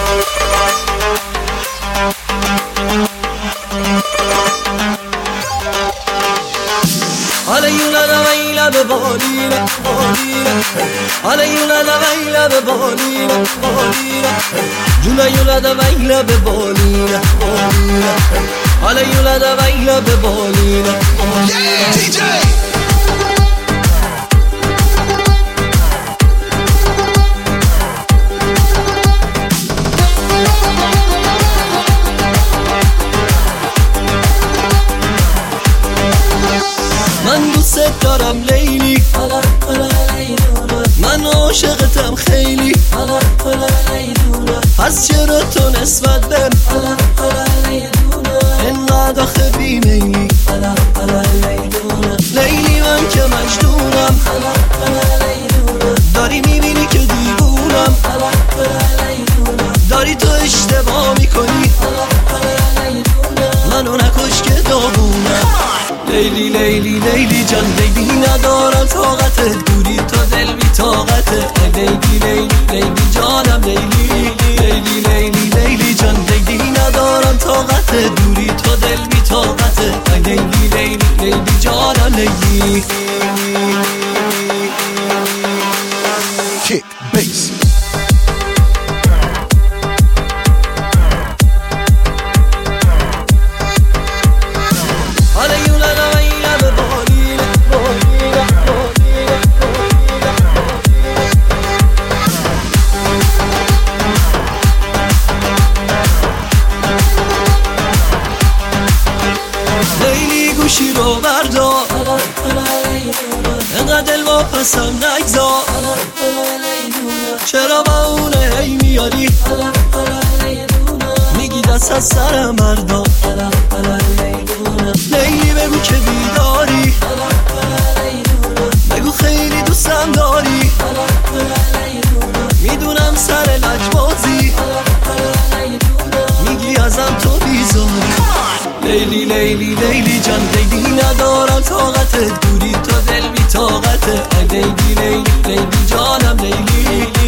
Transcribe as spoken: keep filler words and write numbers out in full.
Alayula da baila be bolina, bolina. Alayula da baila be bolina, bolina. Yula yula da baila be bolina, bolina. Alayula da baila be bolina, bolina. Yeah, D J. من دوست دارم لیلی، من عاشقتم خیلی، پس چرا تو نسبت بهم انقدر آخه بیمیلی؟ لیلی من که مجنونم، داری میبینی که دیوونم، داری تو اشتباه میکنی، منو نکش که داغونم. لیلی لیلی لیلی جان لیلی ندارم طاقتت، دوری تو دل بی طاقته. لیلی لیلی لیلی جانم لیلی لیلی لیلی لیلی جان لیلی ندارم طاقتت، دوری تو دل بی طاقته. لیلی لیلی لیلی جانم لیلی. Kick, bass. لیلی گوشی رو بردار، انقدر دل واپسم نگذار، چرا با اونه هی میاری میگی دست از سرم بردار. لیلی بگو که بیداری، بگو خیلی دوستم داری، میدونم سر لجبازی میگی ازم تو بیزاری. لیلی لیلی لیلی جان لیلی ندارم طاقتت، دوری تو دل بی طاقته. لیلی لیلی لیلی جانم لیلی